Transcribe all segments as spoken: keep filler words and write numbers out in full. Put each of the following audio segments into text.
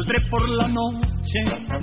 saldré por la noche.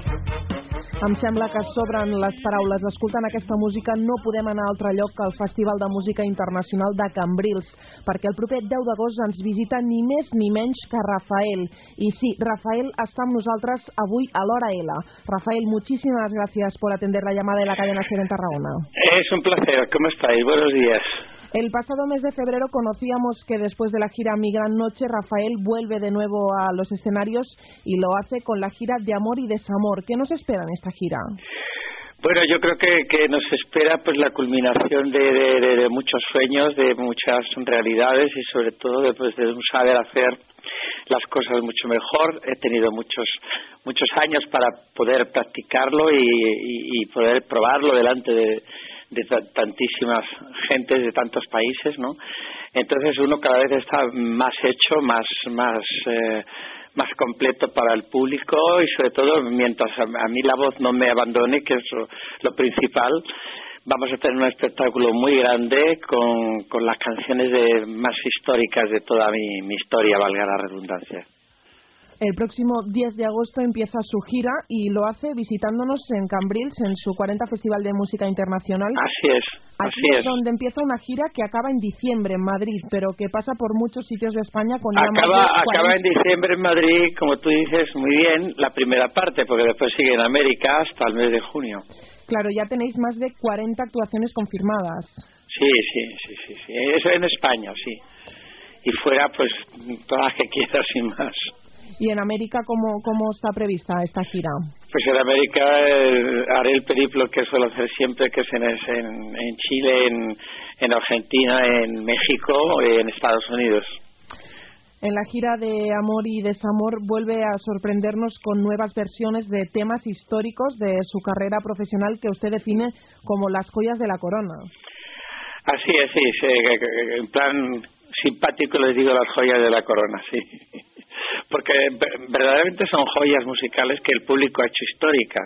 Em sembla que sobren les paraules. Escoltant aquesta música no podem anar a altre lloc que al Festival de Música Internacional de Cambrils, perquè el proper deu d'agost ens visita ni més ni menys que Rafael. I sí, Rafael està amb nosaltres avui a l'Hora L. Rafael, muchísimas gracias por atender la llamada de la cadena SER en Tarragona. Es un placer. ¿Cómo estáis? Buenos días. El pasado mes de febrero conocíamos que después de la gira Mi Gran Noche, Rafael vuelve de nuevo a los escenarios y lo hace con la gira de Amor y Desamor. ¿Qué nos espera en esta gira? Bueno, yo creo que, que nos espera pues la culminación de, de, de, de muchos sueños, de muchas realidades y sobre todo de, pues, de un saber hacer las cosas mucho mejor. He tenido muchos muchos años para poder practicarlo y, y, y poder probarlo delante de de tantísimas gentes de tantos países, ¿no? Entonces uno cada vez está más hecho, más más eh, más completo para el público y sobre todo mientras a, a mí la voz no me abandone, que es lo, lo principal. Vamos a tener un espectáculo muy grande con, con las canciones de, más históricas de toda mi, mi historia, valga la redundancia. El próximo diez de agosto empieza su gira y lo hace visitándonos en Cambrils, en su cuarenta Festival de Música Internacional. Así es, así Aquí es. donde empieza una gira que acaba en diciembre en Madrid, pero que pasa por muchos sitios de España con ya acaba, más de acaba en diciembre en Madrid, como tú dices muy bien, la primera parte, porque después sigue en América hasta el mes de junio. Claro, ya tenéis más de cuarenta actuaciones confirmadas. Sí, sí, sí, sí, sí. Eso en España, sí. Y fuera, pues, todas las que quieras y más. ¿Y en América cómo, cómo está prevista esta gira? Pues en América eh, haré el periplo que suelo hacer siempre, que es en, en, en Chile, en, en Argentina, en México y en Estados Unidos. En la gira de Amor y Desamor vuelve a sorprendernos con nuevas versiones de temas históricos de su carrera profesional que usted define como las joyas de la corona. Así es, sí, sí, en plan simpático les digo las joyas de la corona, sí. Porque verdaderamente son joyas musicales que el público ha hecho históricas.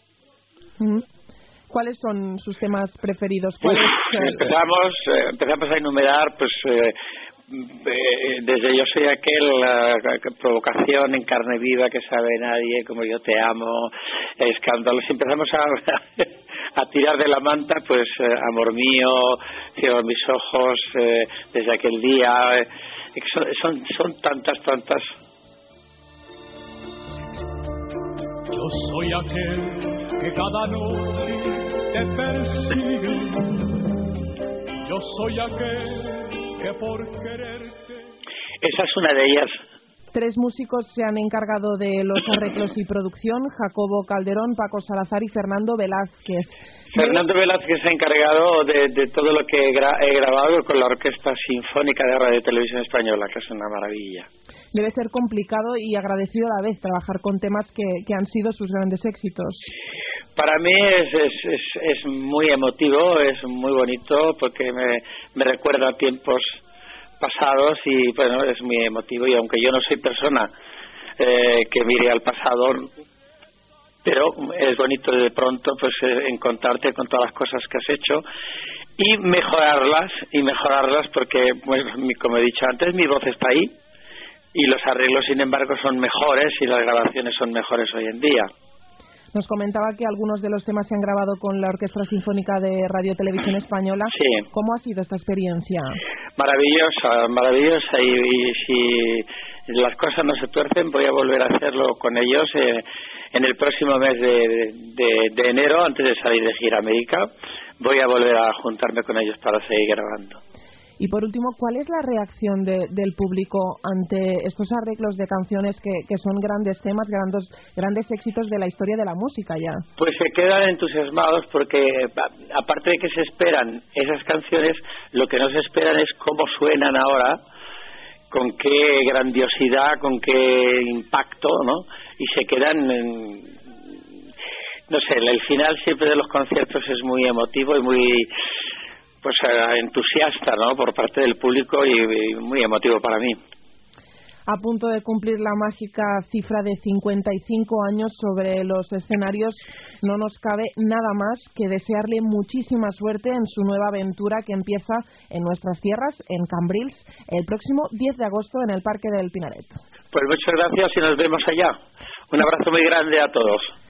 ¿Cuáles son sus temas preferidos? Uf, empezamos, eh, empezamos a enumerar, pues, eh, eh, desde Yo soy aquel, la, la Provocación, En carne viva, Que sabe nadie, Como yo te amo, Escándalos. Y empezamos a, a tirar de la manta, pues, eh, Amor mío, Ciego en mis ojos, eh, Desde aquel día. Eh, son, son, son tantas, tantas. Yo soy aquel que cada noche te persigue. Yo soy aquel que por quererte... Esa es una de ellas. Tres músicos se han encargado de los arreglos y producción: Jacobo Calderón, Paco Salazar y Fernando Velázquez. Fernando Velázquez se ha encargado de, de todo lo que he, gra he grabado con la Orquesta Sinfónica de Radio y Televisión Española, que es una maravilla. Debe ser complicado y agradecido a la vez trabajar con temas que, que han sido sus grandes éxitos. Para mí es, es, es, es muy emotivo, es muy bonito, porque me, me recuerda a tiempos pasados y bueno, es muy emotivo. Y aunque yo no soy persona eh, que mire al pasado, pero es bonito de pronto pues eh, encontrarte con todas las cosas que has hecho y mejorarlas, y mejorarlas porque, bueno, como he dicho antes, mi voz está ahí y los arreglos, sin embargo, son mejores y las grabaciones son mejores hoy en día. Nos comentaba que algunos de los temas se han grabado con la Orquesta Sinfónica de Radio Televisión Española. Sí. ¿Cómo ha sido esta experiencia? Maravillosa, maravillosa. Y, y si las cosas no se tuercen, voy a volver a hacerlo con ellos eh, en el próximo mes de, de, de enero, antes de salir de gira a América. Voy a volver a juntarme con ellos para seguir grabando. Y por último, ¿cuál es la reacción de, del público ante estos arreglos de canciones que, que son grandes temas, grandes, grandes éxitos de la historia de la música ya? Pues se quedan entusiasmados porque, aparte de que se esperan esas canciones, lo que no se esperan es cómo suenan ahora, con qué grandiosidad, con qué impacto, ¿no? Y se quedan en... No sé, el final siempre de los conciertos es muy emotivo y muy... pues entusiasta, ¿no?, por parte del público y, y muy emotivo para mí. A punto de cumplir la mágica cifra de cincuenta y cinco años sobre los escenarios, no nos cabe nada más que desearle muchísima suerte en su nueva aventura que empieza en nuestras tierras, en Cambrils, el próximo diez de agosto en el Parque del Pinaret. Pues muchas gracias y nos vemos allá. Un abrazo muy grande a todos.